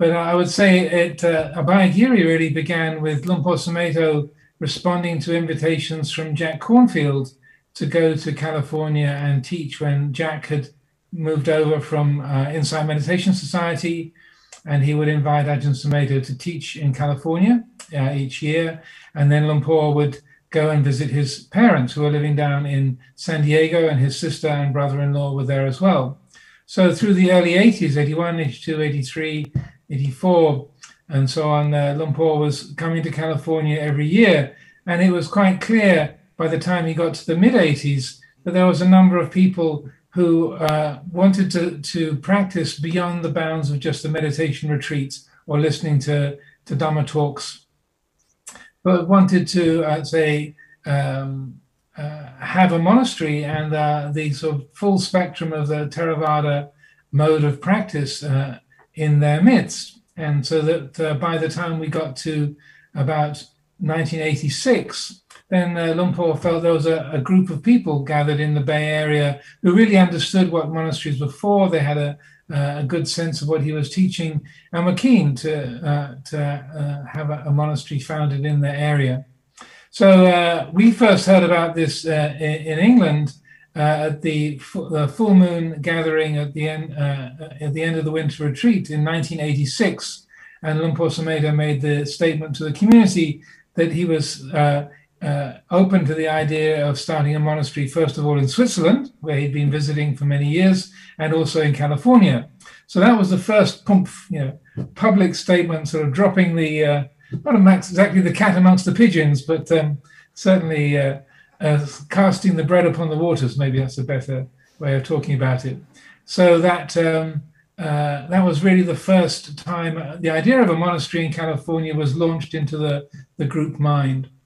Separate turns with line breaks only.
But I would say Abhayagiri really began with Luang Por Sumedho responding to invitations from Jack Cornfield to go to California and teach when Jack had moved over from Insight Meditation Society, and he would invite Ajahn Sumedho to teach in California each year. And then Luang Por would go and visit his parents who were living down in San Diego, and his sister and brother-in-law were there as well. So through the early 80s, 81, 82, 83, 84, and so on, Luang Por was coming to California every year. And it was quite clear by the time he got to the mid-80s that there was a number of people who wanted to practice beyond the bounds of just the meditation retreats or listening to Dhamma talks, but wanted to, have a monastery and the sort of full spectrum of the Theravada mode of practice in their midst. And so that by the time we got to about 1986, then Luang Por felt there was a group of people gathered in the Bay Area who really understood what monasteries were for. They had a good sense of what he was teaching and were keen to have a monastery founded in their area. So we first heard about this in England at the full moon gathering at the end of the winter retreat in 1986, and Luang Por Sumedho made the statement to the community that he was open to the idea of starting a monastery, first of all in Switzerland, where he'd been visiting for many years, and also in California. So that was the first public statement, sort of dropping the not exactly the cat amongst the pigeons, but certainly casting the bread upon the waters. Maybe that's a better way of talking about it. So that was really the first time the idea of a monastery in California was launched into the group mind.